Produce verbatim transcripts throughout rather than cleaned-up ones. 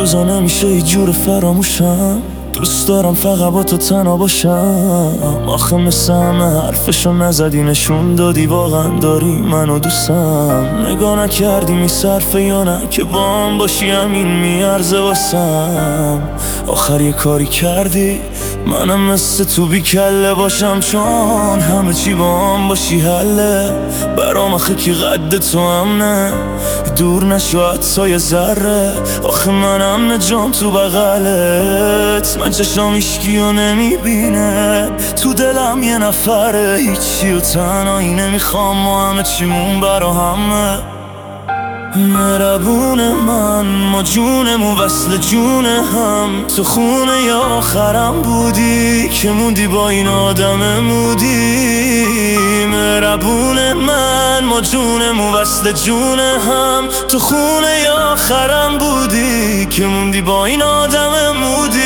روزا نمیشه هیچ جور فراموشم. دوست دارم فقط با تو تنها باشم. آخه مثل همه حرفشو نزدی، نشون دادی واقعا داری منو دوستم. نگاه نکردی میصرفه یا نه که با هم باشی همین میارزه واسم. آخر یه کاری کردی منم مثل تو بی کله باشم، چون همه چی با هم باشی حله برام. آخه کی قد تو هم نه دور نشو حتی یه ذره. آخه منم نجام تو بغلت، من چشام هیچکیو نمیبینه، تو دلم یه نفره هیچی و تنهایی نمیخوام، ما همه چیمون برا همه. مهربون من ما جونمون وصل جون هم، تو خونه یا آخرم بودی که موندی با این آدم مودی. مهربون من ما جونمون وصل جون هم، تو خونه یا آخرم بودی که موندی با این آدم مودی.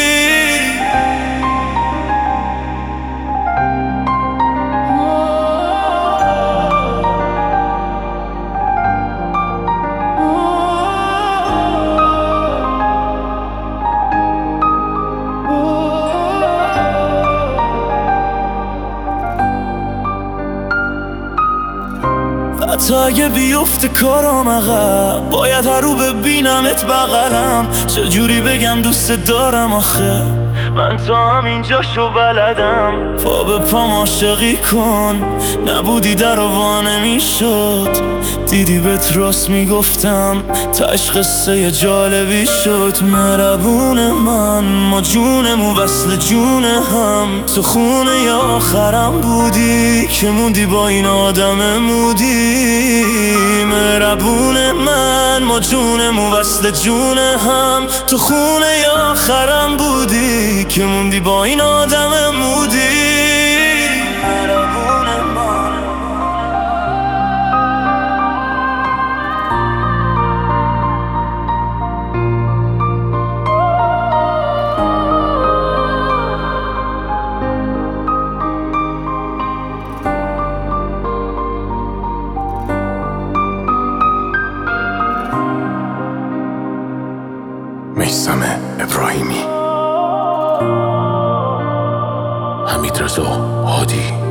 حتی اگه بیفته کارام عقب، باید هر رو ببینمت بغلم. چجوری بگم دوست دارم آخه من تا همینجاشو بلدم. پا به پام عاشقی کن، نبودی در و نمیشد. دیدی بهت راست میگفتم، تاش قصه جالبی شد. مهربون من ما جونمون وصل جون هم، تو خونه یا آخرم بودی که موندی با این آدم مودی. مهربون من ما جونمون وصل جون هم، تو خونه یا آخرم بودی که موندی با این آدم مودی. میثم ابراهیمی، حمیدرضا هادی.